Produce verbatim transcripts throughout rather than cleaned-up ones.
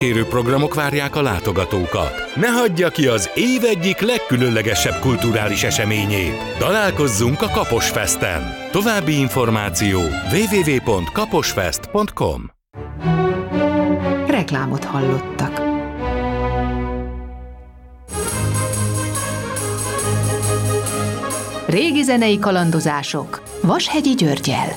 Érő programok várják a látogatókat. Ne hagyja ki az év egyik legkülönlegesebb kulturális eseményét. Találkozzunk a Kaposfesten. További információ double-u double-u double-u pont kaposfest pont com. Reklámot hallottak. Régi zenei kalandozások Vashegyi Györggyel.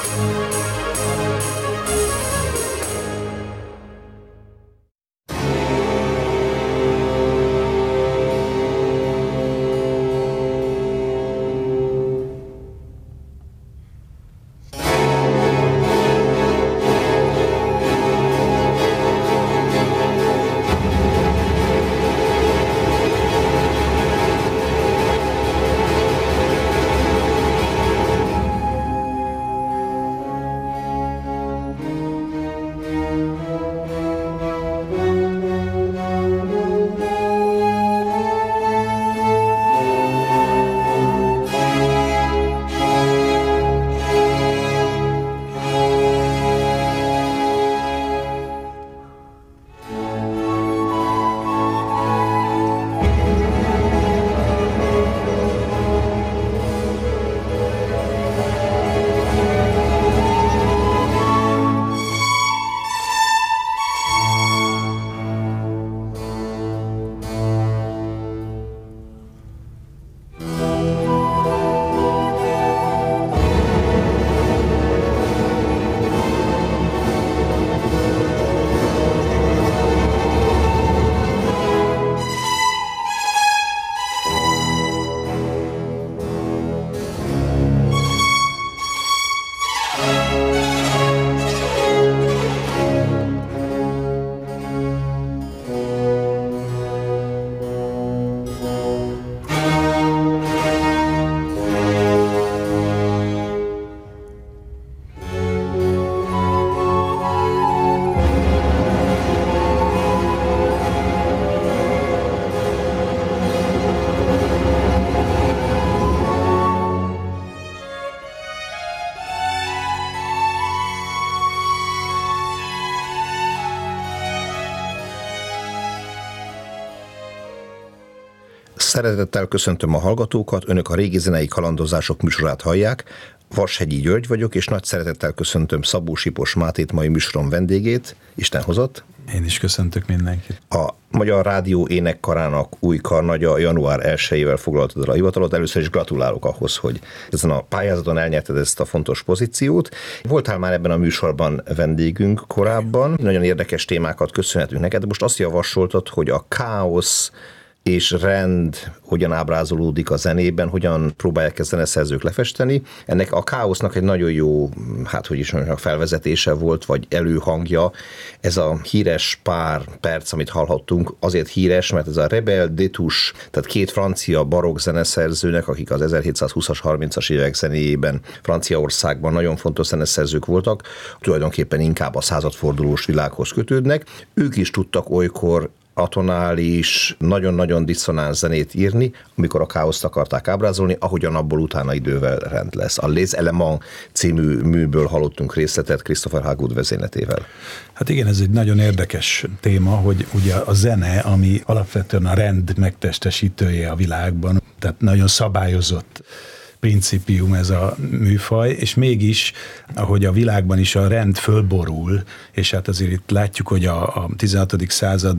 Szeretettel köszöntöm a hallgatókat, önök a Régi zenei kalandozások műsorát hallják. Vashegyi György vagyok, és nagy szeretettel köszöntöm Szabó Sipos Mátét, mai műsorom vendégét. Isten hozott. Én is köszöntök mindenkit. A Magyar Rádió énekkarának új karnagya január elsejével foglaltad el a hivatalot. Először is gratulálok ahhoz, hogy ezen a pályázaton elnyerted ezt a fontos pozíciót. Voltál már ebben a műsorban vendégünk korábban. Nagyon érdekes témákat köszönhetünk neked. Most azt javasoltad, hogy a káosz és rend hogyan ábrázolódik a zenében, hogyan próbálják ezt zeneszerzők lefesteni. Ennek a káosznak egy nagyon jó, hát hogy is mondjam, felvezetése volt, vagy előhangja. Ez a híres pár perc, amit hallhattunk, azért híres, mert ez a Rebel Détus, tehát két francia barokk zeneszerzőnek, akik az ezerhétszázhúszas, harmincas évek zenéjében Franciaországban nagyon fontos zeneszerzők voltak, tulajdonképpen inkább a századfordulós világhoz kötődnek. Ők is tudtak olykor atonális, nagyon-nagyon diszonáns zenét írni, amikor a káoszt akarták ábrázolni, ahogyan abból utána idővel rend lesz. A Les Elements című műből hallottunk részletet Christopher Hagwood vezényletével. Hát igen, ez egy nagyon érdekes téma, hogy ugye a zene, ami alapvetően a rend megtestesítője a világban, tehát nagyon szabályozott principium ez a műfaj, és mégis, ahogy a világban is a rend fölborul, és hát azért itt látjuk, hogy a, a tizenhatodik század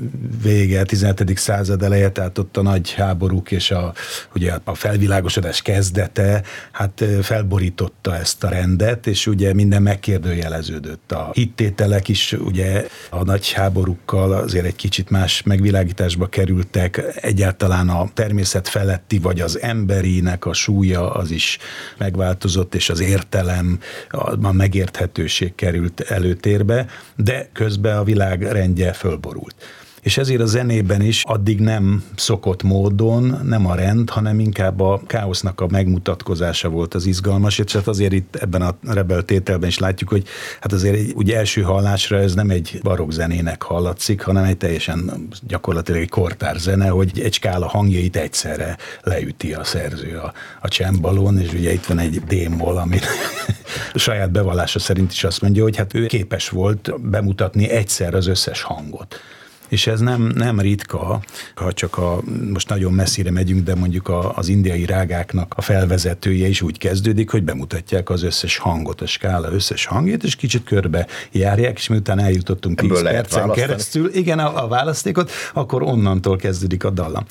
vége, tizenhetedik század eleje, tehát ott a nagy háborúk és a, ugye a felvilágosodás kezdete, hát felborította ezt a rendet, és ugye minden megkérdőjeleződött. A hittételek is ugye a nagy háborúkkal azért egy kicsit más megvilágításba kerültek, egyáltalán a természet feletti, vagy az emberinek a súlya az is megváltozott, és az értelem, a megérthetőség került előtérbe, de közben a világ rendje fölborult. És ezért a zenében is addig nem szokott módon, nem a rend, hanem inkább a káosznak a megmutatkozása volt az izgalmas, és hát azért itt ebben a Rebel tételben is látjuk, hogy hát azért egy, ugye első hallásra ez nem egy barokk zenének hallatszik, hanem egy teljesen gyakorlatilag egy kortárs zene, hogy egy skála hangjait egyszerre leüti a szerző a, a csembalón, és ugye itt van egy démol, ami saját bevallása szerint is azt mondja, hogy hát ő képes volt bemutatni egyszer az összes hangot. És ez nem, nem ritka, ha csak a, most nagyon messzire megyünk, de mondjuk a, az indiai rágáknak a felvezetője is úgy kezdődik, hogy bemutatják az összes hangot, a skála összes hangját, és kicsit körbe járják, és miután eljutottunk tíz percen keresztül, igen, a, a választékot, akkor onnantól kezdődik a dallam.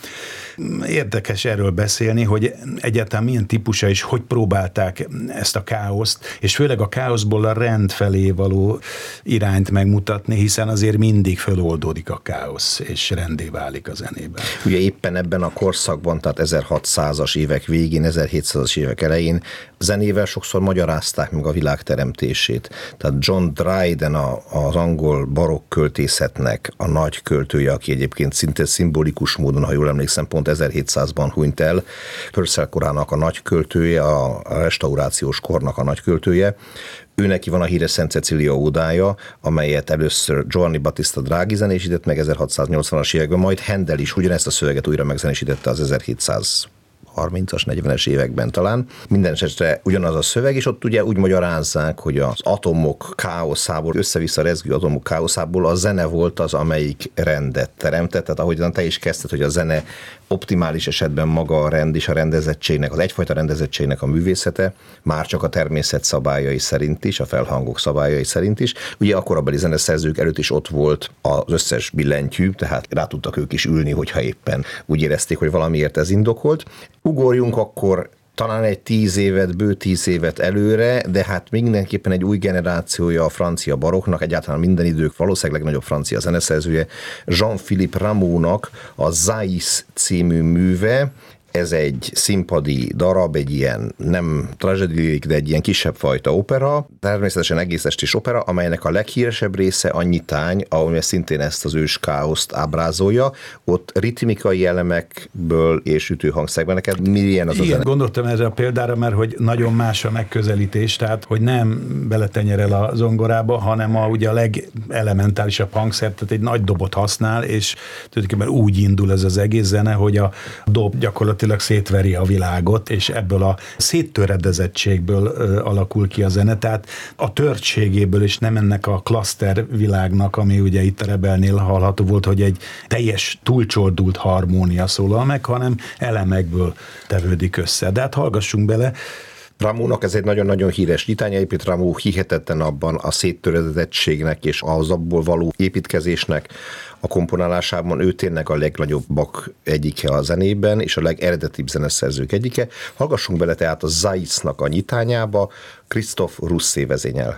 Érdekes erről beszélni, hogy egyáltalán milyen típusa is, hogy próbálták ezt a káoszt, és főleg a káoszból a rend felé való irányt megmutatni, hiszen azért mindig feloldódik a káosz, és rendé válik a zenében. Ugye éppen ebben a korszakban, tehát ezerhatszázas évek végén, ezerhétszázas évek elején zenével sokszor magyarázták meg a világ teremtését. Tehát John Dryden, a, az angol barokk költészetnek a nagy költője, aki egyébként szinte szimbolikus módon, ha jól emlékszem, pont ezerhétszázban hunyt el, Purcell korának a nagy költője, a restaurációs kornak a nagy költője. Ő neki van a híres Szent Cecília ódája, amelyet először Giovanni Battista Draghi zenésített meg ezerhatszáznyolcvanas években, majd Handel is ugyanezt a szöveget újra megzenésítette az ezerhétszázharmincas, negyvenes években talán. Minden esetre ugyanaz a szöveg, és ott ugye úgy magyarázzák, hogy az atomok káoszából, össze-vissza rezgő atomok káoszából a zene volt az, amelyik rendet teremtett. Tehát ahogyan te is kezdted, hogy a zene optimális esetben maga a rend és a rendezettségnek, az egyfajta rendezettségnek a művészete, már csak a természet szabályai szerint is, a felhangok szabályai szerint is. Ugye a korabeli zeneszerzők előtt is ott volt az összes billentyű, tehát rá tudtak ők is ülni, hogyha éppen úgy érezték, hogy valamiért ez indokolt. Ugorjunk akkor talán egy tíz évet, bő tíz évet előre, de hát mindenképpen egy új generációja a francia barokknak, egyáltalán minden idők valószínűleg legnagyobb francia zeneszerzője, Jean-Philippe Rameaunak a Zais című műve. Ez egy színpadi darab, egy ilyen nem tragédiáik, de egy ilyen kisebb fajta opera, természetesen egész estés opera, amelynek a leghíresebb része a nyitány, ahol szintén ezt az ős káoszt ábrázolja. Ott ritmikai elemekből és ütőhangszerekben. Neked milyen az? Igen, a zene? Gondoltam erre a példára, mert hogy nagyon más a megközelítés, tehát hogy nem beletenyerel a zongorába, hanem a, ugye a legelementálisabb hangszer, tehát egy nagy dobot használ, és tulajdonképpen úgy indul ez az egész zene, hogy a dob gyakorlatilag szétveri a világot, és ebből a széttöredezettségből ö, alakul ki a zene, tehát a törtségéből, és nem ennek a klaszter világnak, ami ugye itt a Rebelnél hallható volt, hogy egy teljes túlcsordult harmónia szólal meg, hanem elemekből tevődik össze. De hát hallgassunk bele. Rameaunak ez egy nagyon-nagyon híres nyitánya, épít Rameau hihetetlen abban a széttöredezettségnek és az abból való építkezésnek a komponálásában. Ő tényleg a legnagyobbak egyike a zenében, és a legeredetibb zeneszerzők egyike. Hallgassunk bele tehát a Zaisnak a nyitányába, Christophe Rousset vezényel.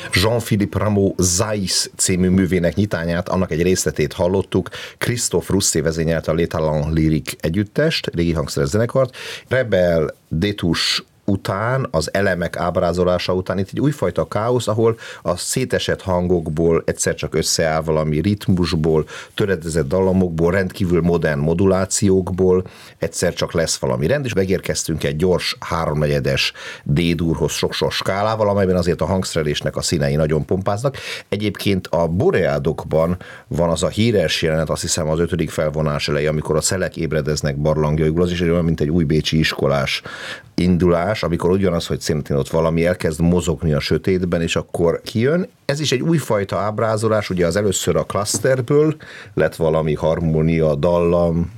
Jean-Philippe Rameau Zais című művének nyitányát, annak egy részletét hallottuk. Christophe Roussé vezényelte a Les Talents Lyriques együttest, régi hangszeres zenekart. Rebel, Détouche után, az elemek ábrázolása után itt egy újfajta káosz, ahol a szétesett hangokból egyszer csak összeáll valami ritmusból, töredezett dallamokból, rendkívül modern modulációkból, egyszer csak lesz valami rend, és megérkeztünk egy gyors háromnegyedes D-durhoz sok-sok skálával, amelyben azért a hangszerelésnek a színei nagyon pompáznak. Egyébként a Boreádokban van az a híres jelenet, azt hiszem az ötödik felvonás eleje, amikor a szelek ébredeznek barlangjaikból, az is olyan, mint egy újbécsi iskolás indulás, amikor ugyanaz, hogy szintén ott valami elkezd mozogni a sötétben, és akkor kijön. Ez is egy újfajta ábrázolás, ugye az először a clusterből lett valami harmónia, dallam,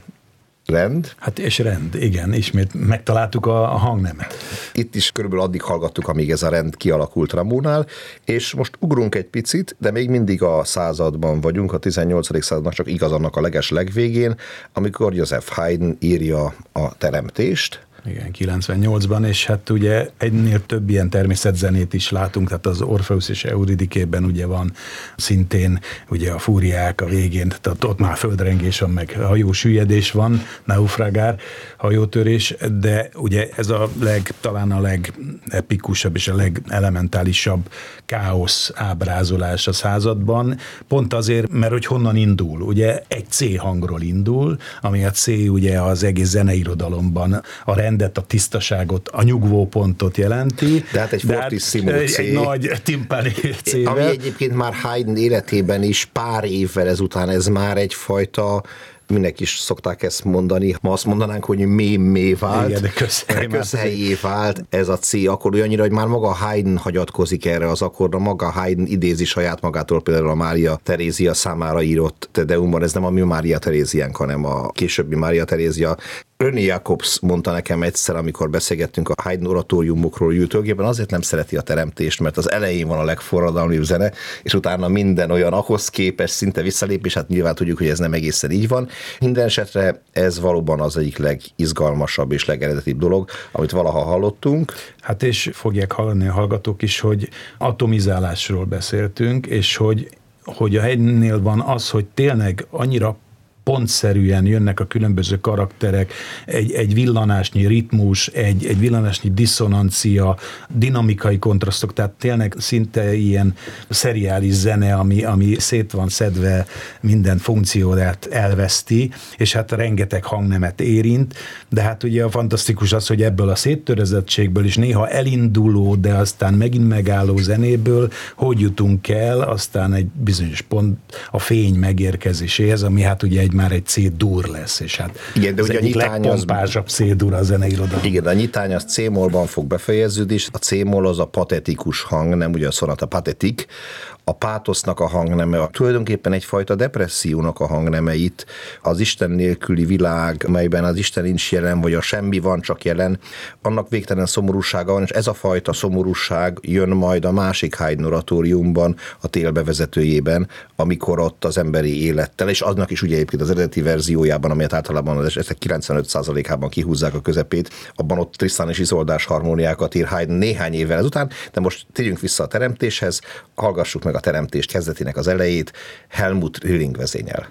rend. Hát és rend, igen, ismét megtaláltuk a, a hangnemet. Itt is körülbelül addig hallgattuk, amíg ez a rend kialakult Rameaunál, és most ugrunk egy picit, de még mindig a században vagyunk, a tizennyolcadik századnak csak igaz annak a leges legvégén, amikor Joseph Haydn írja a Teremtést. Igen, kilencvennyolcban, és hát ugye egynél több ilyen természetzenét is látunk, tehát az Orpheus és Euridikében ugye van szintén ugye a fúriák a végén, tehát ott már földrengés van, meg hajósüllyedés van, naufragár, hajótörés, de ugye ez a leg, talán a legepikusabb és a legelementálisabb káosz ábrázolás a században, pont azért, mert hogy honnan indul, ugye egy C hangról indul, ami a C ugye az egész zeneirodalomban a rendet, a tisztaságot, a nyugvópontot jelenti. De hát egy fortissimo C. Egy nagy timpani C-vel. Ami egyébként már Haydn életében is pár évvel ezután ez már egyfajta, minek is szokták ezt mondani, ma azt mondanánk, hogy mémé vált, igen, de közhely közhelyé vált ez a C, akkor olyannyira, hogy már maga Haydn hagyatkozik erre az akkordra, maga Haydn idézi saját magától például a Mária Terézia számára írott Te Deumban, ez nem a mi Mária Teréziánk, hanem a későbbi Mária Terézia. René Jacobs mondta nekem egyszer, amikor beszélgettünk a Haydn oratóriumokról, hogy tulajdonképpen azért nem szereti a teremtést, mert az elején van a legforradalmibb zene, és utána minden olyan ahhoz képest szinte visszalép, és hát nyilván tudjuk, hogy ez nem egészen így van. Minden esetre ez valóban az egyik legizgalmasabb és legeredetibb dolog, amit valaha hallottunk. Hát és fogják hallani a hallgatók is, hogy atomizálásról beszéltünk, és hogy, hogy a Haydnnél van az, hogy tényleg annyira pontszerűen jönnek a különböző karakterek, egy, egy villanásnyi ritmus, egy, egy villanásnyi diszonancia, dinamikai kontrasztok, tehát tényleg szinte ilyen szeriális zene, ami, ami szét van szedve, minden funkcióját elveszti, és hát rengeteg hangnemet érint, de hát ugye a fantasztikus az, hogy ebből a széttörezettségből is néha elinduló, de aztán megint megálló zenéből hogy jutunk el, aztán egy bizonyos pont a fény megérkezéséhez, ami hát ugye egy már egy C-dur lesz, és hát igen, de az ugye egyik legpompásabb C-dur a zeneirodalom. Igen, de a nyitány az C-mollban fog befejeződni, és a C-moll az a patetikus hang, nem ugye a szonata patetik, a pátosznak a hangneme, tulajdonképpen egyfajta depressziónak a hangnemeit, az Isten nélküli világ, melyben az Isten nincs jelen, vagy a semmi van, csak jelen, annak végtelen szomorúsága van, és ez a fajta szomorúság jön majd a másik Haydn oratóriumban, a Tél bevezetőjében, amikor ott az emberi élettel, és aznak is ugye egyébként az eredeti verziójában, amelyet általában az esetek kilencvenöt százalékában kihúzzák a közepét, abban ott Tristan és Izoldás harmóniákat ír Haydn néhány évvel ezután, de most térjünk vissza a teremtéshez, hallgassuk meg a teremtést kezdetének az elejét, Helmut Rilling vezényel.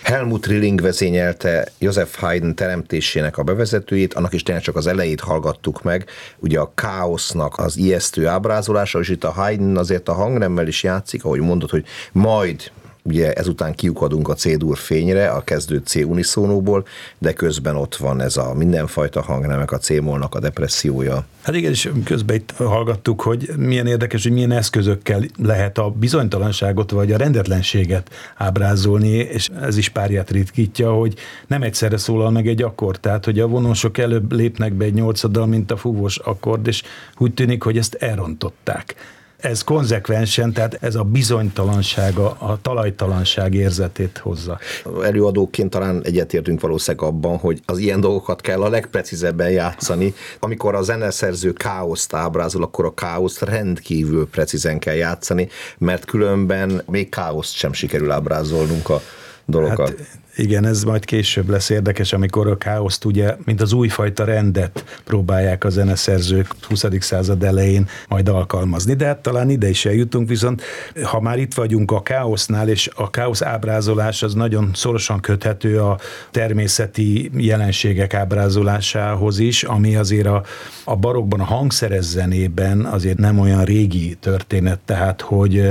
Helmut Rilling vezényelte Joseph Haydn teremtésének a bevezetőjét, annak is tényleg csak az elejét hallgattuk meg, ugye a káosznak az ijesztő ábrázolása, és itt a Haydn azért a hangnemmel is játszik, ahogy mondod, hogy majd ugye ezután kiukadunk a C-dur fényre, a kezdő C uniszónóból, de közben ott van ez a mindenfajta hangnemek, a C-molnak a depressziója. Hát igen, és közben itt hallgattuk, hogy milyen érdekes, hogy milyen eszközökkel lehet a bizonytalanságot vagy a rendetlenséget ábrázolni, és ez is párját ritkítja, hogy nem egyszerre szólal meg egy akkord, tehát hogy a vonósok előbb lépnek be egy nyolcaddal, mint a fúvós akkord, és úgy tűnik, hogy ezt elrontották. Ez konzekvensen, tehát ez a bizonytalansága, a talajtalanság érzetét hozza. Előadóként talán egyetértünk valószínűleg abban, hogy az ilyen dolgokat kell a legprecízebben játszani. Amikor a zeneszerző káoszt ábrázol, akkor a káoszt rendkívül precízen kell játszani, mert különben még káoszt sem sikerül ábrázolnunk a dolgokat. Hát, igen, ez majd később lesz érdekes, amikor a káoszt ugye, mint az újfajta rendet próbálják a zeneszerzők huszadik század elején majd alkalmazni, de hát talán ide is eljutunk, viszont ha már itt vagyunk a káosznál, és a káosz ábrázolás az nagyon szorosan köthető a természeti jelenségek ábrázolásához is, ami azért a, a barokkban, a hangszeres zenében azért nem olyan régi történet, tehát hogy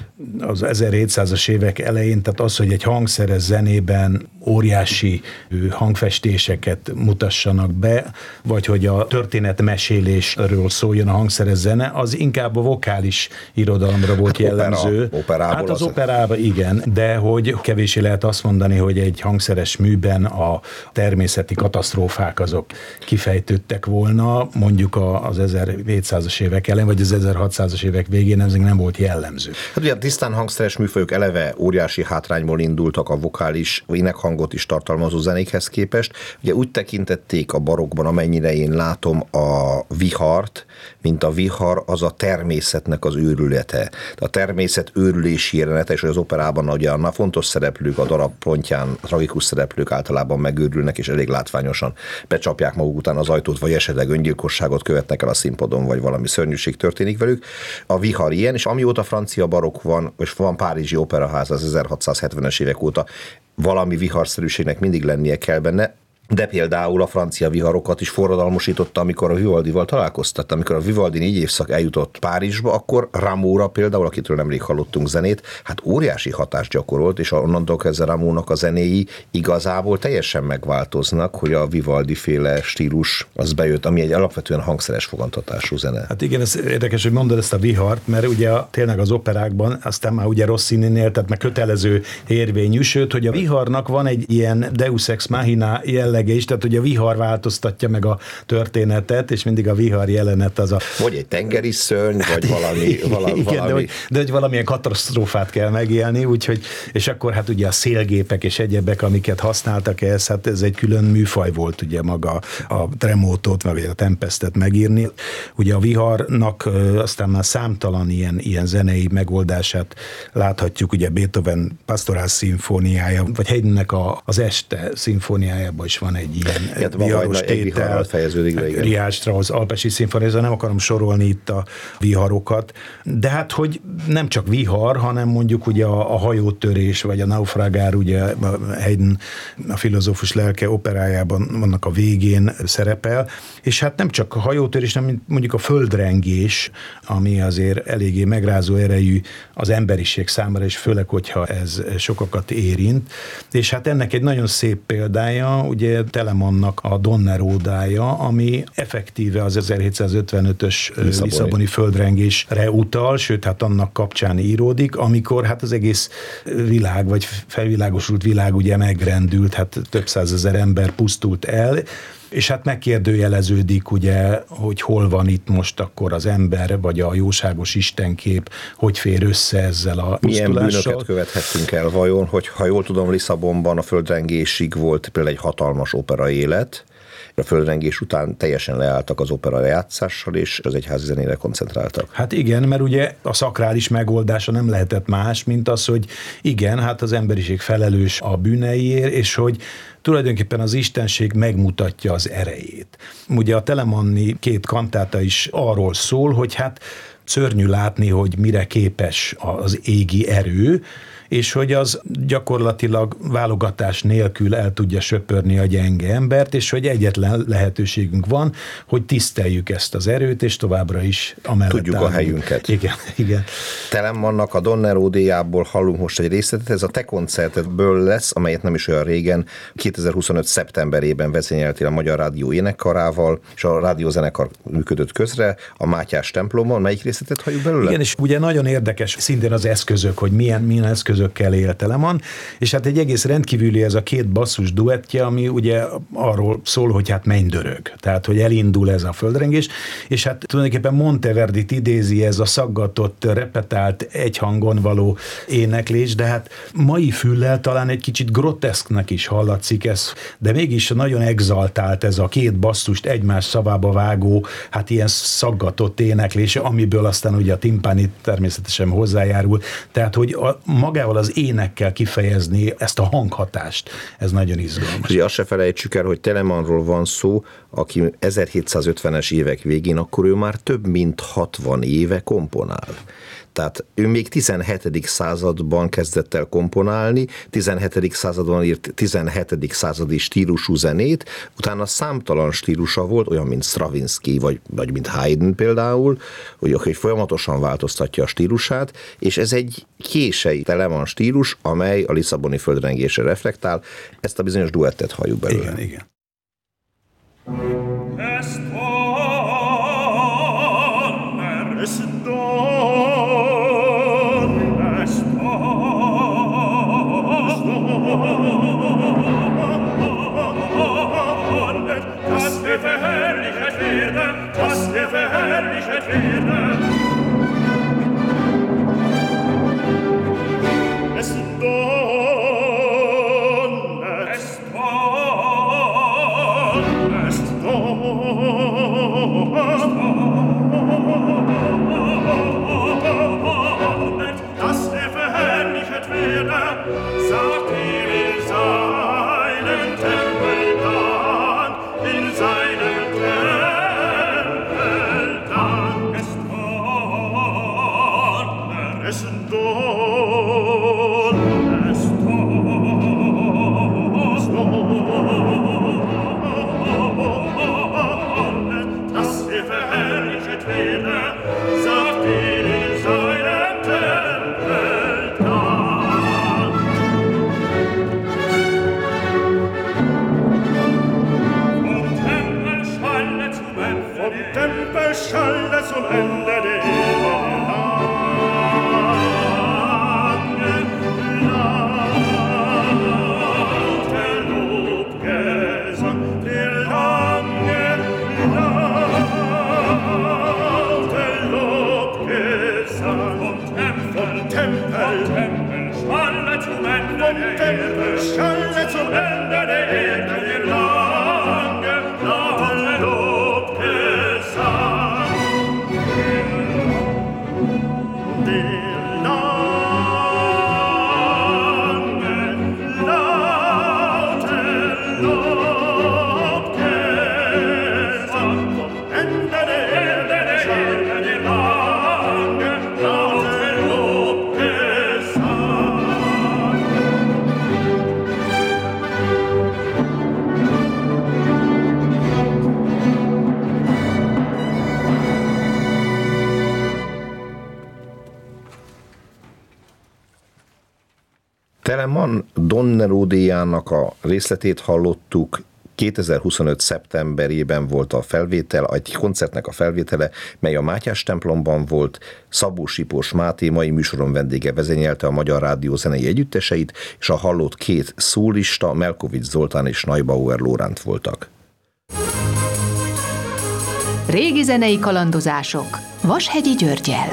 az ezerhétszázas évek elején, tehát az, hogy egy hangszeres zenében óriási hangfestéseket mutassanak be, vagy hogy a történetmesélésről szóljon a hangszeres zene, az inkább a vokális irodalomra volt hát jellemző. Opera, operából hát az, az operában igen, de hogy kevéssé lehet azt mondani, hogy egy hangszeres műben a természeti katasztrófák azok kifejtődtek volna, mondjuk az ezerhétszázas évek elején, vagy az ezerhatszázas évek végén ez nem volt jellemző. Hát ugye a tisztán hangszeres műfajok eleve óriási hátrányból indultak a vokális énekhangot is tartalmazó zenékhez képest. Ugye úgy tekintették a barokkban, amennyire én látom a vihart, mint a vihar az a természetnek az őrülete. A természet őrülési jelenete, és az operában ugye a fontos szereplők a darab pontján, a tragikus szereplők általában megőrülnek, és elég látványosan becsapják maguk után az ajtót, vagy esetleg öngyilkosságot követnek el a színpadon, vagy valami szörnyűség történik velük. A vihar ilyen, és amióta francia barokk van, és van párizsi operaház az ezerhatszázhetvenes évek óta, valami viharszerűségnek mindig lennie kell benne, de például a francia viharokat is forradalmosította, amikor a Vivaldival találkoztat. Amikor a Vivaldi négy évszak eljutott Párizsba, akkor Rameaura például, akitől nemrég hallottunk zenét, hát óriási hatást gyakorolt, és onnantól kezdve Rameaunak a zenéi igazából teljesen megváltoznak, hogy a Vivaldi féle stílus az bejött, ami egy alapvetően hangszeres fogantatású zene. Hát igen, ez érdekes, hogy mondod ezt a vihart, mert ugye tényleg az operákban, aztán már ugye Rossininél, tehát meg kötelező érvényű, sőt, hogy a viharnak van egy ilyen deus ex machina jellege is, tehát hogy a vihar változtatja meg a történetet, és mindig a vihar jelenet az a... Vagy egy tengeri szörny, vagy hát, valami... valami, igen, valami... De, hogy, de hogy valamilyen katasztrófát kell megélni, úgyhogy, és akkor hát ugye a szélgépek és egyebek, amiket használtak ehhez, hát ez egy külön műfaj volt ugye maga a tremótót, vagy a tempestet megírni. Ugye a viharnak aztán már számtalan ilyen, ilyen zenei megoldását láthatjuk, ugye Beethoven Pastoral szimfóniája, vagy Haydnnek a, az Este szimfóniájában is van egy ilyen hát, viharos tétel, Richard Strauss alpesi szimfónia, nem akarom sorolni itt a viharokat, de hát, hogy nem csak vihar, hanem mondjuk ugye a, a hajótörés, vagy a naufragár, ugye Haydn a filozófus lelke operájában vannak a végén szerepel, és hát nem csak a hajótörés, hanem mondjuk a földrengés, ami azért eléggé megrázó erejű az emberiség számára, és főleg, hogyha ez sokakat érint, és hát ennek egy nagyon szép példája, ugye Telemannnak a Donner ódája, ami effektíve az ezerhétszázötvenötös Lisszaboni, Lisszaboni földrengésre utal, sőt, hát annak kapcsán íródik, amikor hát az egész világ, vagy felvilágosult világ ugye megrendült, hát több százezer ember pusztult el, és hát megkérdőjeleződik ugye, hogy hol van itt most akkor az ember, vagy a jóságos istenkép, hogy fér össze ezzel a pusztulással. Milyen bűnöket követhettünk el vajon, hogy ha jól tudom, Lisszabonban a földrengésig volt például egy hatalmas opera élet, a földrengés után teljesen leálltak az opera játszással, és az egyházi zenére koncentráltak. Hát igen, mert ugye a szakrális megoldása nem lehetett más, mint az, hogy igen, hát az emberiség felelős a bűneiért, és hogy tulajdonképpen az istenség megmutatja az erejét. Ugye a Telemanni két kantáta is arról szól, hogy hát szörnyű látni, hogy mire képes az égi erő, és hogy az gyakorlatilag válogatás nélkül el tudja söpörni a gyenge embert, és hogy egyetlen lehetőségünk van, hogy tiszteljük ezt az erőt, és továbbra is amellett tudjuk állunk. A helyünket. Igen, igen. Telemannak a Donner ódéjából hallunk most egy részletet, ez a te koncertedből lesz, amelyet nem is olyan régen, kétezer-huszonöt szeptemberében vezényeltél a Magyar Rádió énekkarával, és a rádiózenekar működött közre, a Mátyás templomon. Melyik részletet halljuk belőle? Igen, és ugye nagyon érdekes szintén az eszközök, hogy milyen, milyen eszközökkel él Telemann, és hát egy egész rendkívüli ez a két basszus duettje, ami ugye arról szól, hogy hát mennydörög, tehát hogy elindul ez a földrengés, és hát tulajdonképpen Monteverdit idézi ez a szaggatott, repetált, egy hangon való éneklés, de hát mai füllel talán egy kicsit groteszknek is hallatszik ez, de mégis nagyon exaltált ez a két basszust egymás szavába vágó, hát ilyen szaggatott éneklése, amiből aztán ugye a timpani természetesen hozzájárul, tehát hogy a, magával az énekkel kifejezni ezt a hanghatást, ez nagyon izgalmas. Ugye azt se felejtsük el, hogy Telemannról van szó, aki ezerhétszázötvenes évek végén, akkor ő már több mint hatvan éve komponál. Tehát ő még tizenhetedik században kezdett el komponálni, tizenhetedik században írt tizenhetedik századi stílusú zenét, utána számtalan stílusa volt, olyan, mint Stravinsky, vagy, vagy mint Haydn például, hogy, hogy folyamatosan változtatja a stílusát, és ez egy kései Telemann stílus, amely a lisszaboni földrengésre reflektál. Ezt a bizonyos duettet halljuk belőle. Igen, igen. Telemann Donner ódéjának a részletét hallottuk, kétezer-huszonöt szeptemberében volt a felvétel, egy koncertnek a felvétele, mely a Mátyás templomban volt. Szabó Sipos Máté mai műsoron vendége vezényelte a Magyar Rádió zenei együtteseit, és a hallott két szólista, Melkovics Zoltán és Neubauer Lóránt voltak. Régi zenei kalandozások Vashegyi Györggyel.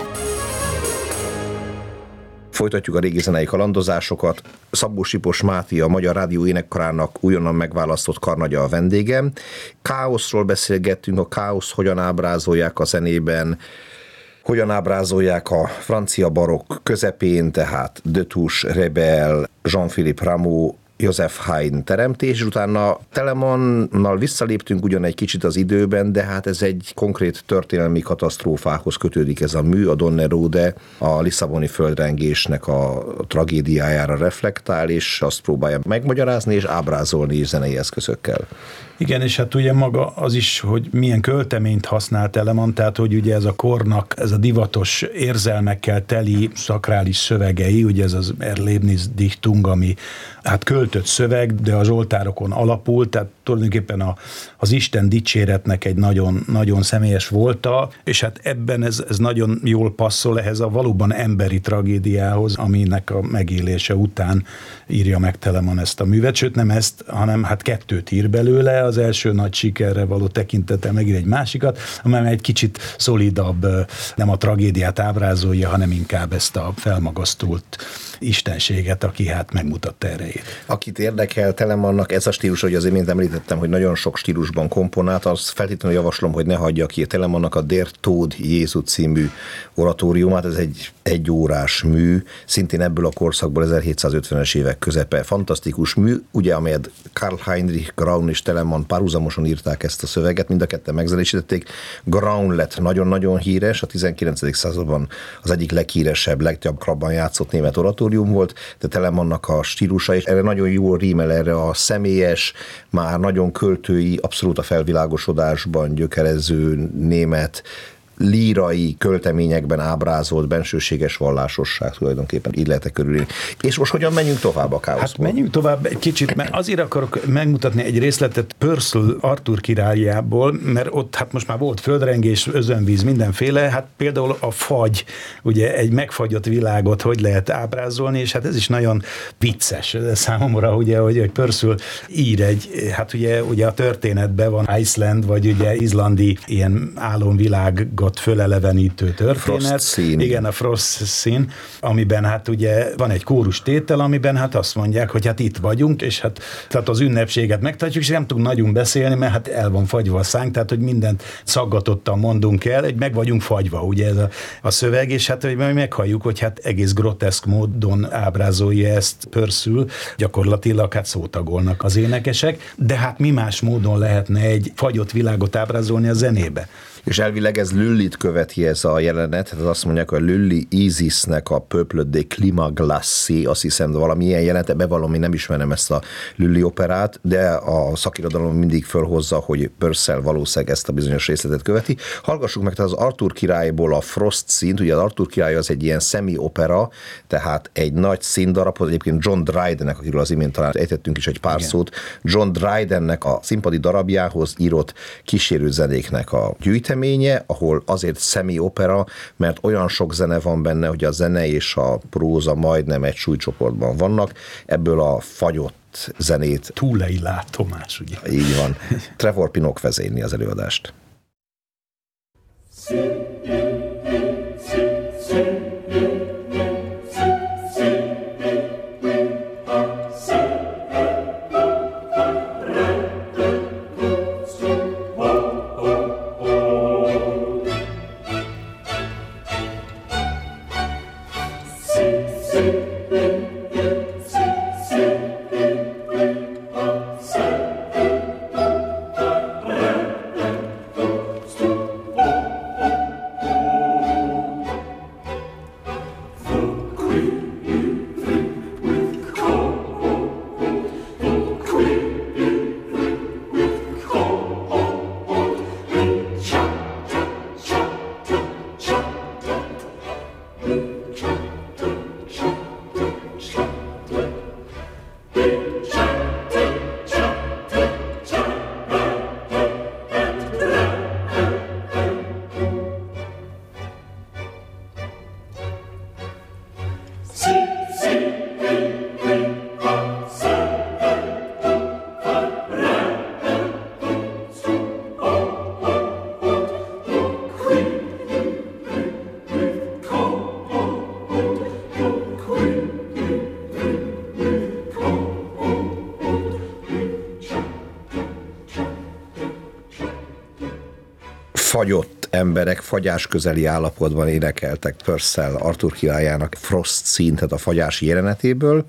Folytatjuk a régi zenei kalandozásokat. Szabó Sipos Máté, a Magyar Rádió énekkarának újonnan megválasztott karnagya a vendégem. Káoszról beszélgettünk, a káosz hogyan ábrázolják a zenében, hogyan ábrázolják a francia barokk közepén, tehát Destouches, Rebel, Jean-Philippe Rameau, Joseph Haydn teremtés, utána Telemannal visszaléptünk ugyan egy kicsit az időben, de hát ez egy konkrét történelmi katasztrófához kötődik ez a mű, a Don Nerode a lisszaboni földrengésnek a tragédiájára reflektál, és azt próbálja megmagyarázni és ábrázolni zenei eszközökkel. Igen, és hát ugye maga az is, hogy milyen költeményt használt Telemann, tehát hogy ugye ez a kornak, ez a divatos érzelmekkel teli szakrális szövegei, ugye ez az Erlebnisdichtung, ami hát költött szöveg, de a zsoltárokon alapul, tehát tulajdonképpen a, az Isten dicséretnek egy nagyon, nagyon személyes volta, és hát ebben ez, ez nagyon jól passzol ehhez a valóban emberi tragédiához, aminek a megélése után írja meg Telemann ezt a művet, sőt nem ezt, hanem hát kettőt ír belőle, az első nagy sikerre való tekintettel megír egy másikat, amely egy kicsit szolidabb, nem a tragédiát ábrázolja, hanem inkább ezt a felmagasztult istenséget, aki hát megmutatta erejét. Akit érdekel Telemannnak ez a stílus, hogy azért mint említettem, hogy nagyon sok stílusban komponált, azt feltétlenül javaslom, hogy ne hagyja ki Telemannnak a Der Tod Jézus című oratóriumát, ez egy egyórás mű, szintén ebből a korszakból ezerhétszázötvenes évek közepe. Fantasztikus mű, ugye, amelyet Karl Heinrich Graun és Telemann párhuzamosan írták ezt a szöveget, mind a ketten megzenésítették. Graun lett nagyon-nagyon híres, a tizenkilencedik században az egyik leghíresebb, leggyakrabban játszott német oratórium volt, de Telemannnak a stílusa, és erre nagyon jól rímel erre a személyes, már nagyon költői, abszolút a felvilágosodásban gyökerező német lírai költeményekben ábrázolt bensőséges vallásosság tulajdonképpen így lehet körülni. És most hogyan menjünk tovább a káoszból? Hát menjünk tovább egy kicsit, mert azért akarok megmutatni egy részletet Purcell Arthur királyából, mert ott hát most már volt földrengés, özönvíz, mindenféle, hát például a fagy, ugye egy megfagyott világot hogy lehet ábrázolni, és hát ez is nagyon vicces számomra, ugye, hogy Purcell ír egy, hát ugye, ugye a történetben van Iceland, vagy ugye izlandi ilyen álomvilág fölelevenítő történet. Frost Scene. Igen, a Frost Scene, amiben hát ugye van egy kórus tétel, amiben hát azt mondják, hogy hát itt vagyunk, és hát tehát az ünnepséget megtartjuk, és nem tudunk nagyon beszélni, mert hát el van fagyva a szánk, tehát hogy mindent szaggatottan mondunk el, hogy meg vagyunk fagyva, ugye ez a, a szöveg, és hát hogy meghalljuk, hogy hát egész groteszk módon ábrázolja ezt Purcell, gyakorlatilag hát szótagolnak az énekesek, de hát mi más módon lehetne egy fagyott világot ábrázolni a zenébe? És elvileg ez Lullyt követi ez a jelenet, hát azt mondják, hogy Lully Isisnek a Peuple de Climat Glacé, azt hiszem, de valami ilyen jelente, bevallom, nem ismerem ezt a Lully operát, de a szakirodalom mindig fölhozza, hogy Purcell valószínűleg ezt a bizonyos részletet követi. Hallgassuk meg tehát az Arthur királyból a Frost Scene-t, ugye az Arthur király az egy ilyen szemi-opera, tehát egy nagy színdarabhoz, egyébként John Drydennek, akiről az imént talán ejtettünk is egy pár Igen. szót, John Drydennek a színpadi darabjához írott kísérőzenéknek a gyűjteménye, ahol azért szemi-opera, mert olyan sok zene van benne, hogy a zene és a próza majdnem egy súlycsoportban vannak, ebből a fagyott zenét. Túlei látomás, ugye? Így van. Trevor Pinnock vezényli az előadást. Fagyott emberek fagyás közeli állapotban énekeltek Purcell Arthur királyának Frost Scene, tehát a fagyási jelenetéből.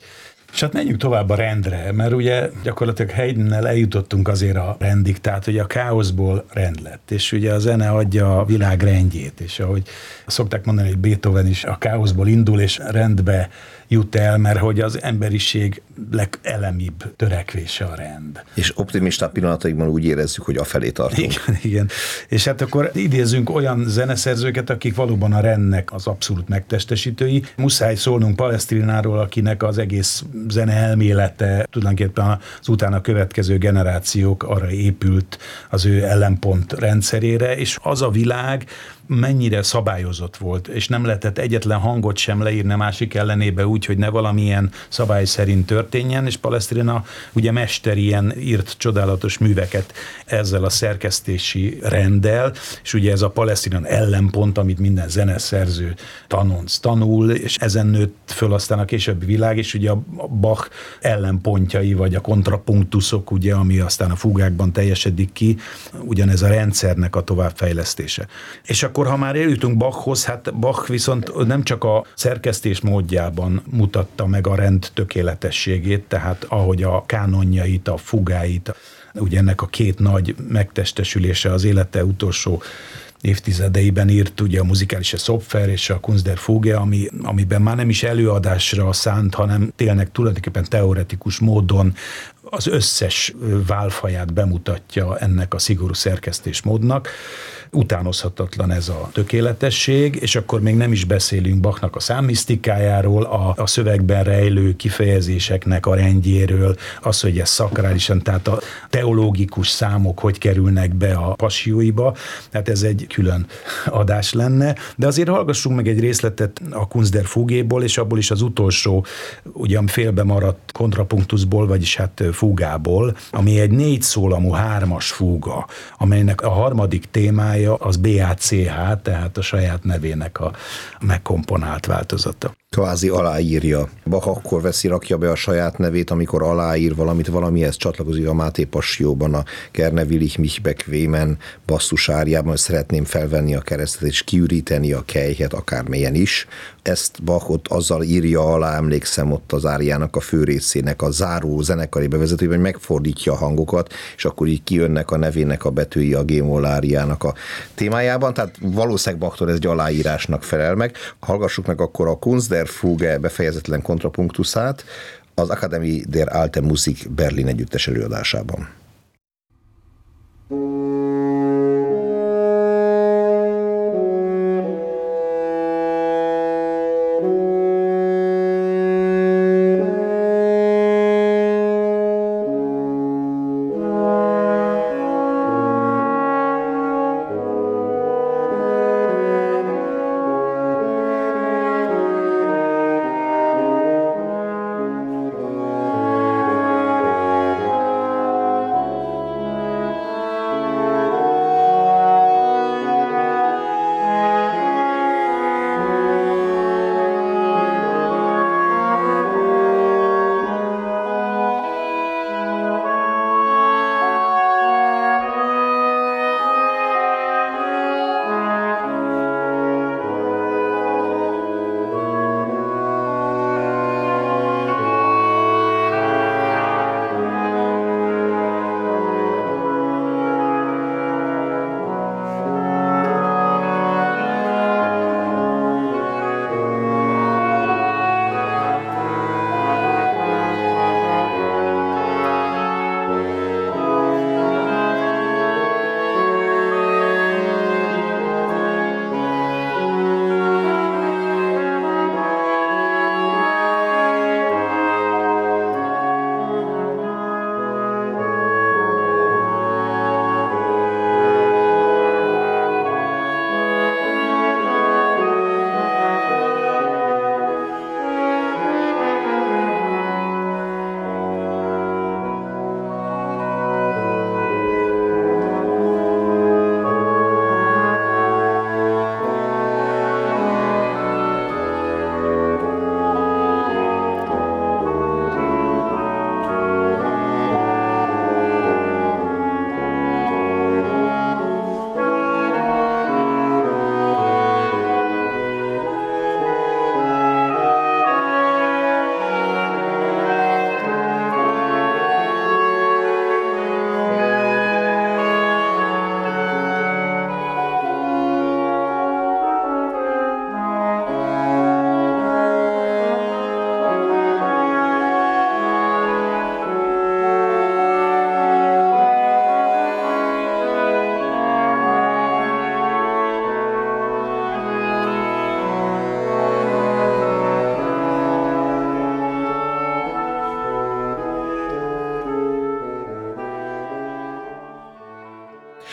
És hát menjünk tovább a rendre, mert ugye gyakorlatilag Haydnnel eljutottunk azért a rendig, tehát hogy a káoszból rend lett, és ugye a zene adja a világ rendjét, és ahogy szokták mondani, hogy Beethoven is a káoszból indul, és rendbe jut el, mert hogy az emberiség legelemibb törekvése a rend. És optimista pillanataikban úgy érezzük, hogy afelé tartunk. Igen, igen. És hát akkor idézünk olyan zeneszerzőket, akik valóban a rendnek az abszolút megtestesítői. Muszáj szólnunk Palestrináról, akinek az egész zene elmélete tulajdonképpen az utána következő generációk arra épült az ő ellenpont rendszerére, és az a világ mennyire szabályozott volt, és nem lehetett egyetlen hangot sem leírni a másik ellenébe úgy, hogy ne valamilyen szabály szerint történjen, és Palestrina ugye mester ilyen írt csodálatos műveket ezzel a szerkesztési renddel, és ugye ez a Palestrina ellenpont, amit minden zeneszerző tanonc tanul, és ezen nőtt föl aztán a későbbi világ, és ugye a Bach ellenpontjai, vagy a kontrapunktuszok, ugye, ami aztán a fugákban teljesedik ki, ugyanez a rendszernek a továbbfejlesztése. És akkor, ha már eljutunk Bachhoz, hát Bach viszont nem csak a szerkesztés módjában mutatta meg a rend tökéletességét, tehát ahogy a kánonjait, a fugáit, ugye ennek a két nagy megtestesülése az élete utolsó évtizedeiben írt ugye a Musikalische Szopfer és a Kunst der Fuge, ami, amiben már nem is előadásra szánt, hanem tényleg tulajdonképpen teoretikus módon az összes válfaját bemutatja ennek a szigorú szerkesztésmódnak. Utánozhatatlan ez a tökéletesség, és akkor még nem is beszélünk Bachnak a számmisztikájáról, a, a szövegben rejlő kifejezéseknek a rendjéről, az, hogy ez szakrálisan, tehát a teológikus számok hogy kerülnek be a passióiba, tehát ez egy külön adás lenne, de azért hallgassunk meg egy részletet a Kunst der Fugéból, és abból is az utolsó, ugyan félbe maradt kontrapunktuszból, vagyis hát fugából, ami egy négy szólamú hármas fúga, amelynek a harmadik témája az bé á cé há, tehát a saját nevének a megkomponált változata. Kvázi aláírja. Bach akkor veszi, rakja be a saját nevét, amikor aláír valamit, valamihez csatlakozik a Máté Passió-ban, a Gerne will ich mich bequemen basszusárjában, hogy szeretném felvenni a keresztet és kiüríteni a kelyhet, akármilyen is. Ezt Bachot azzal írja alá, emlékszem ott az áriának a fő részének a záró zenekari bevezetőben, hogy megfordítja a hangokat, és akkor így kijönnek a nevének a betűi a G-moll áriának a témájában, tehát valószínűleg Bachtól ez egy aláírásnak felel meg. Hallgassuk meg akkor a Kunst der Fuge befejezetlen kontrapunktuszát az Akademie der Alten Musik Berlin együttes előadásában.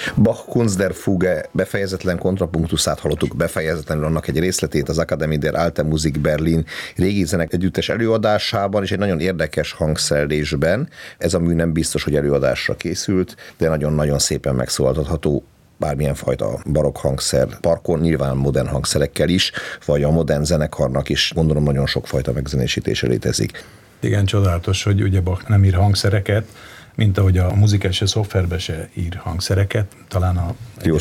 Bach Kunst der Fuge befejezetlen kontrapunktuszát hallottuk, befejezetlenül annak egy részletét az Akademie der Alten Musik Berlin régi zenek együttes előadásában, és egy nagyon érdekes hangszerelésben. Ez a mű nem biztos, hogy előadásra készült, de nagyon-nagyon szépen megszólaltatható bármilyen fajta barokk hangszer parkon, nyilván modern hangszerekkel is, vagy a modern zenekarnak is, gondolom nagyon sokfajta megzenésítése létezik. Igen, csodálatos, hogy ugye Bach nem ír hangszereket, mint ahogy a Musikális szoftverbe se ír hangszereket, talán a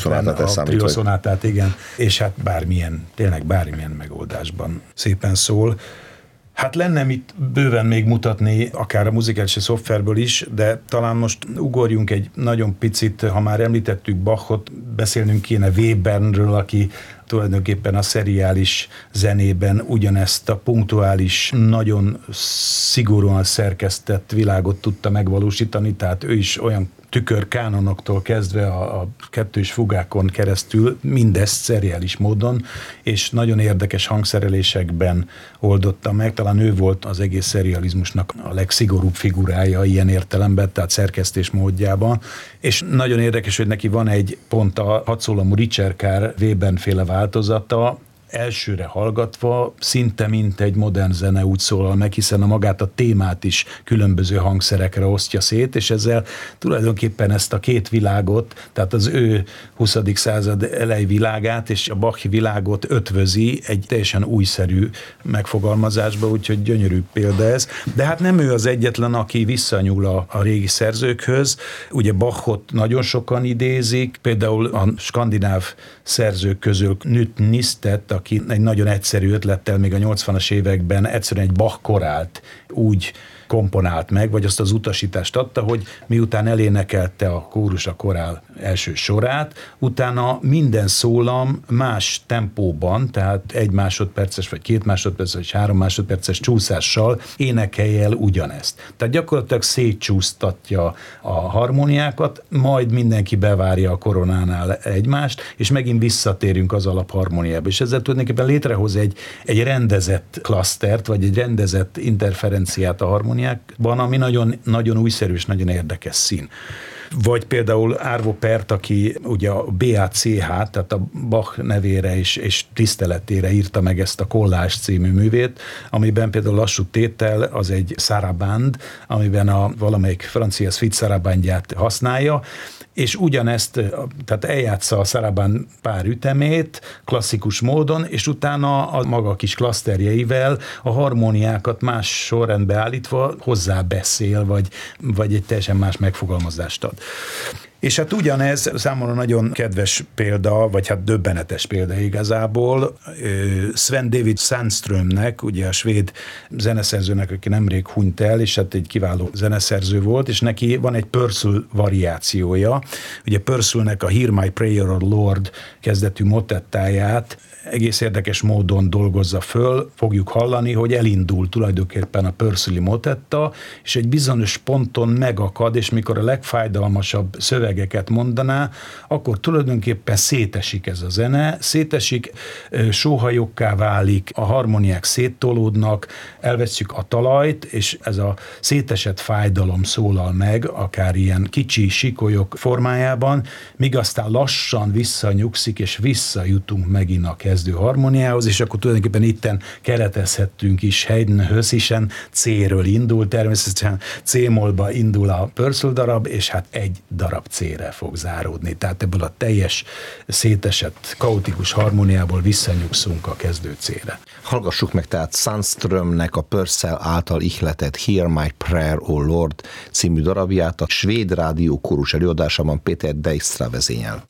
triószonátát, igen, és hát bármilyen, tényleg bármilyen megoldásban szépen szól. Hát lenne mit bőven még mutatni, akár a Musikális szoftverből is, de talán most ugorjunk egy nagyon picit, ha már említettük Bachot, beszélnünk kéne Webernről, aki tulajdonképpen a szeriális zenében ugyanezt a punktuális, nagyon szigorúan szerkesztett világot tudta megvalósítani, tehát ő is olyan tükörkánonoktól kezdve a, a kettős fugákon keresztül mindezt szeriális módon, és nagyon érdekes hangszerelésekben oldotta meg. Talán ő volt az egész szerializmusnak a legszigorúbb figurája ilyen értelemben, tehát szerkesztés módjában. És nagyon érdekes, hogy neki van egy pont a hatszólamú Ricerkár Webern-féle változata, elsőre hallgatva szinte mint egy modern zene úgy szólal meg, hiszen a magát a témát is különböző hangszerekre osztja szét, és ezzel tulajdonképpen ezt a két világot, tehát az ő huszadik század elejé világát és a Bachi világot ötvözi egy teljesen újszerű megfogalmazásba, úgyhogy gyönyörű példa ez. De hát nem ő az egyetlen, aki visszanyúl a, a régi szerzőkhöz. Ugye Bachot nagyon sokan idézik, például a skandináv szerzők közül Knut Nistedt, aki egy nagyon egyszerű ötlettel még a nyolcvanas években egyszerűen egy Bach korált úgy komponált meg, vagy azt az utasítást adta, hogy miután elénekelte a kórus a korál első sorát, utána minden szólam más tempóban, tehát egy másodperces, vagy két másodperces, vagy három másodperces csúszással énekelje el ugyanezt. Tehát gyakorlatilag szétcsúsztatja a harmóniákat, majd mindenki bevárja a koronánál egymást, és megint visszatérünk az alapharmóniába. És ezzel tulajdonképpen létrehoz egy, egy rendezett klasztert, vagy egy rendezett interferenciát a harmóniákban, ami nagyon, nagyon újszerű és nagyon érdekes szín. Vagy például Arvo Pärt, aki ugye a bé á cé há, tehát a Bach nevére és, és tiszteletére írta meg ezt a Kollás című művét, amiben például lassú tétel az egy saraband, amiben a valamelyik francia suite sarabandját használja, és ugyanezt, tehát eljátsza a saraband pár ütemét klasszikus módon, és utána a maga kis klaszterjeivel a harmóniákat más sorrendbe állítva hozzá beszél, vagy, vagy egy teljesen más megfogalmazást ad. És hát ugyanez számomra nagyon kedves példa, vagy hát döbbenetes példa igazából, Sven David Sandströmnek, ugye a svéd zeneszerzőnek, aki nemrég hunyt el, és hát egy kiváló zeneszerző volt, és neki van egy Purcell variációja. Ugye Purcellnek a Hear My Prayer, O Lord kezdetű motettáját egész érdekes módon dolgozza föl, fogjuk hallani, hogy elindul tulajdonképpen a Purcelli motetta, és egy bizonyos ponton megakad, és mikor a legfájdalmasabb szövegeket mondaná, akkor tulajdonképpen szétesik ez a zene, szétesik, sóhajokká válik, a harmóniák széttolódnak, elveszük a talajt, és ez a szétesett fájdalom szólal meg, akár ilyen kicsi sikolyok formájában, míg aztán lassan visszanyugszik, és visszajutunk megint a kezdő harmóniához, és akkor tulajdonképpen itten keretezhettünk is Haydnhöz, hiszen C-ről indul, természetesen C-mollba indul a Purcell darab, és hát egy darab C-re fog záródni. Tehát ebből a teljes szétesett, kaotikus harmóniából visszanyugszunk a kezdő C-re. Hallgassuk meg tehát Sandströmnek a Purcell által ihletett Hear My Prayer, O Lord című darabját a svéd rádió kórus előadásában Péter Dijkstra vezényel.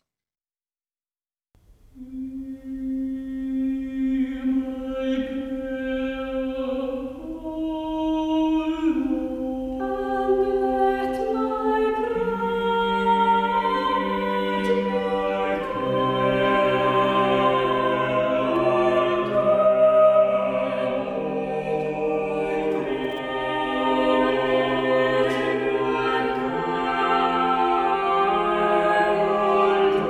Thank you.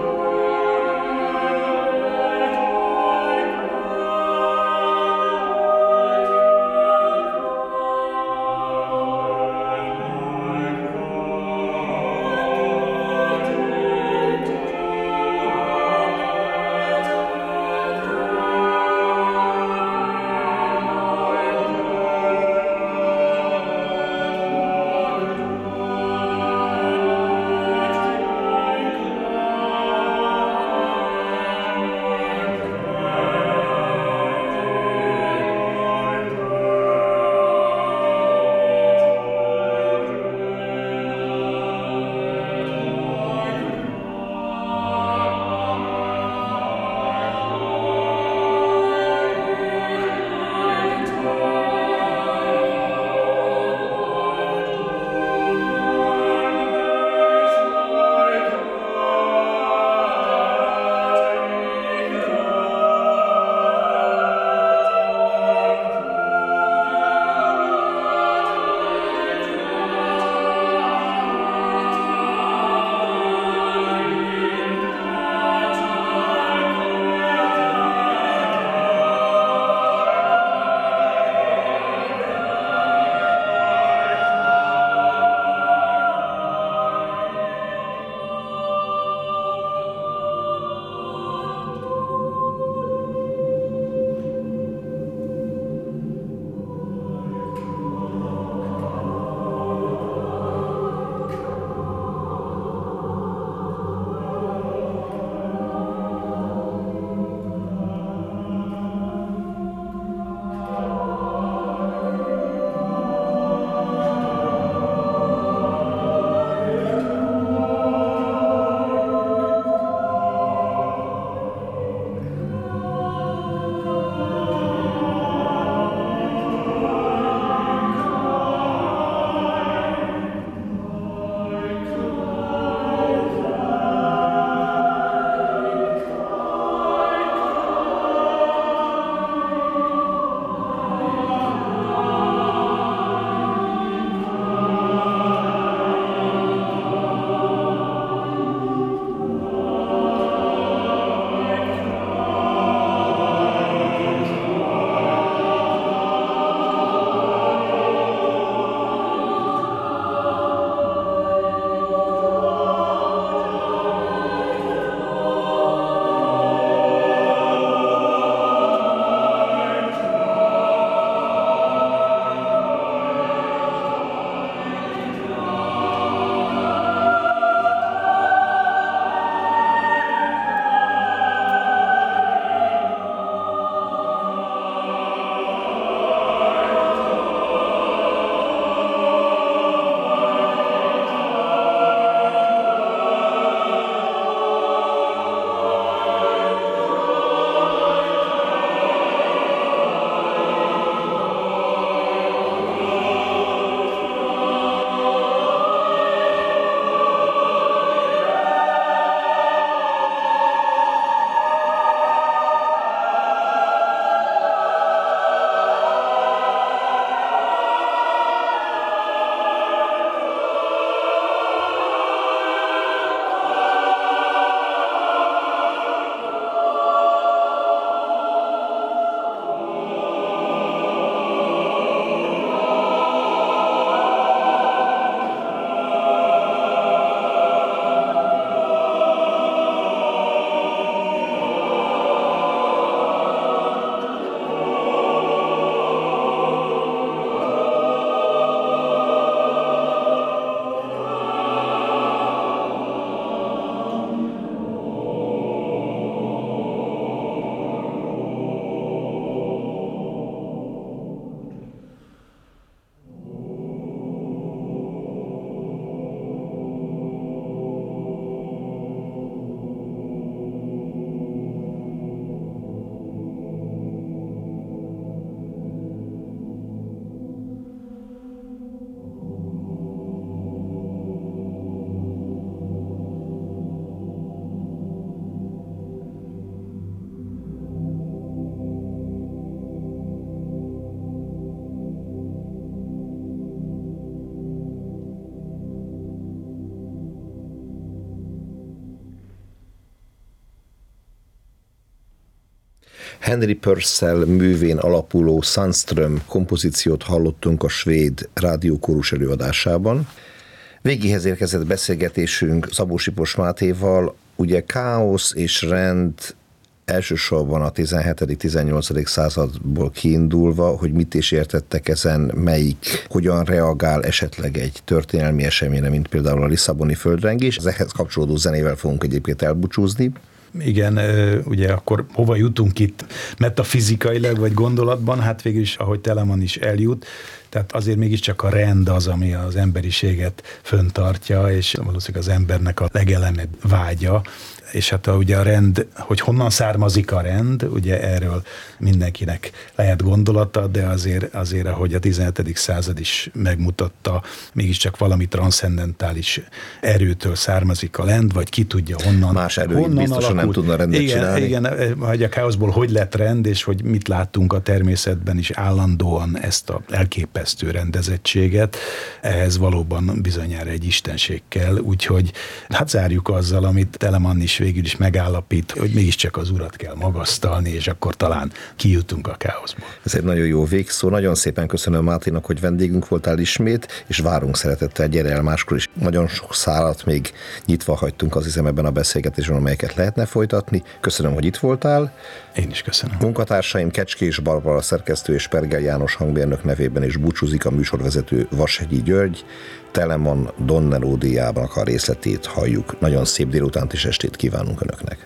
Henry Purcell művén alapuló Sandström kompozíciót hallottunk a svéd rádiókórus előadásában. Végéhez érkezett beszélgetésünk Szabó Sipos Mátéval, ugye káosz és rend elsősorban a tizenhetedik-tizennyolcadik századból kiindulva, hogy mit is értettek ezen, melyik, hogyan reagál esetleg egy történelmi eseményre, mint például a Lisszaboni földrengés. Az ehhez kapcsolódó zenével fogunk egyébként elbúcsúzni. Igen, ugye akkor hova jutunk itt metafizikailag vagy gondolatban, hát végül is, ahogy Telemann is eljut, tehát azért mégiscsak a rend az, ami az emberiséget föntartja, és valószínűleg az embernek a legelemebb vágya, és hát a, ugye a rend, hogy honnan származik a rend, ugye erről mindenkinek lehet gondolata, de azért, azért ahogy a tizenhetedik század is megmutatta, mégiscsak valami transzcendentális erőtől származik a rend, vagy ki tudja honnan. Más erő biztosan nem tudna rendet igen, csinálni. Igen, hogy a káoszból hogy lett rend, és hogy mit láttunk a természetben is állandóan ezt a elképesztő rendezettséget, ehhez valóban bizonyára egy istenség kell, úgyhogy hát zárjuk azzal, amit Telemann is végül is megállapít, hogy mégiscsak az urat kell magasztalni, és akkor talán kijutunk a káoszból. Ez egy nagyon jó végszó. Nagyon szépen köszönöm Máténak, hogy vendégünk voltál ismét, és várunk szeretettel, gyere el máskor is. Nagyon sok szálat még nyitva hagytunk, azt hiszem, ebben a beszélgetésben, amelyeket lehetne folytatni. Köszönöm, hogy itt voltál. Én is köszönöm. Munkatársaim Kecskés Barbara szerkesztő és Pergel János hangmérnök nevében is búcsúzik a műsorvezető Vashegyi György. Telemann Donnelódiában a részletét halljuk. Nagyon szép délutánt és estét kívánunk Önöknek.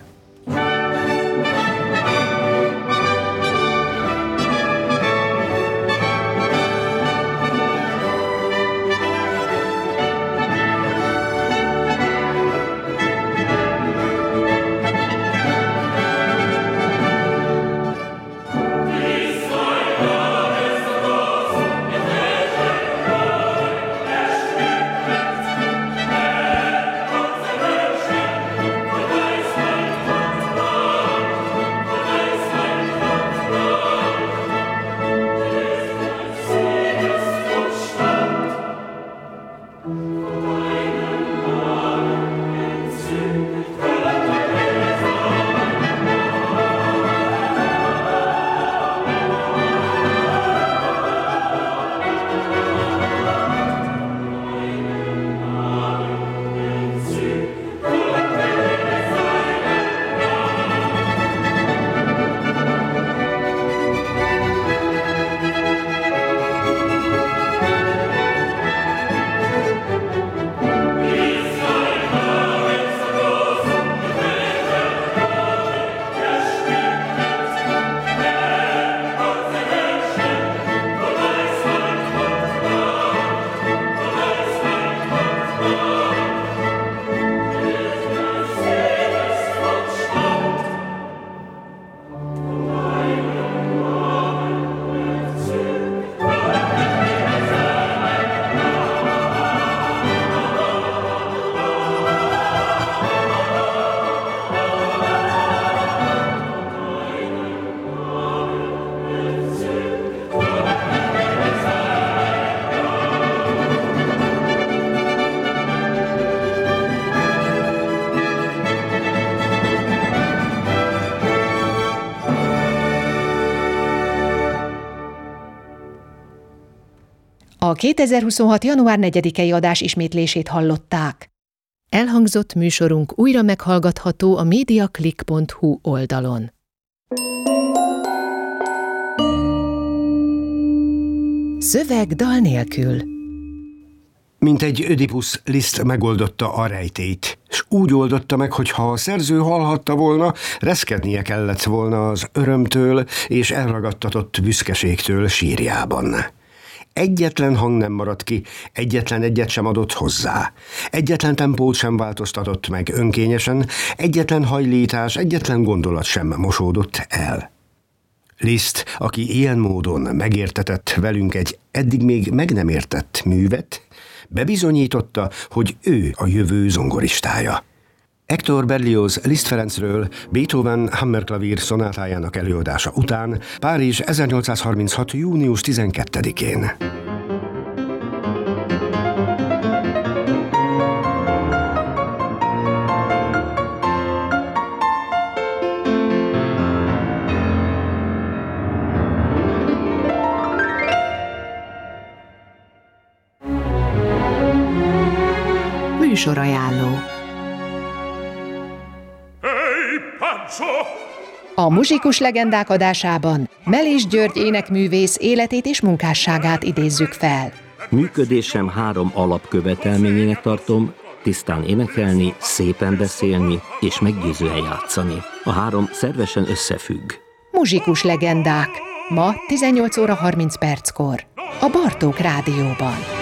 A kétezer-huszonhat. január negyedikei adás ismétlését hallották. Elhangzott műsorunk újra meghallgatható a mediaclick pont hu oldalon. Szöveg dal nélkül. Mint egy Ödipusz, Liszt megoldotta a rejtélyt, s úgy oldotta meg, hogy ha a szerző hallhatta volna, reszkednie kellett volna az örömtől és elragadtatott büszkeségtől sírjában. Egyetlen hang nem maradt ki, egyetlen egyet sem adott hozzá. Egyetlen tempót sem változtatott meg önkényesen, egyetlen hajlítás, egyetlen gondolat sem mosódott el. Liszt, aki ilyen módon megértetett velünk egy eddig még meg nem értett művet, bebizonyította, hogy ő a jövő zongoristája. Hector Berlioz Liszt Ferencről Beethoven Hammerklavír szonátájának előadása után Párizs ezernyolcszázharminchat. június tizenkettedikén. Műsorajánló. A Muzsikus Legendák adásában Melis György énekművész életét és munkásságát idézzük fel. Működésem három alapkövetelményének tartom: tisztán énekelni, szépen beszélni és meggyőzően játszani. A három szervesen összefügg. Muzsikus Legendák. Ma tizennyolc óra harminc perckor. A Bartók Rádióban.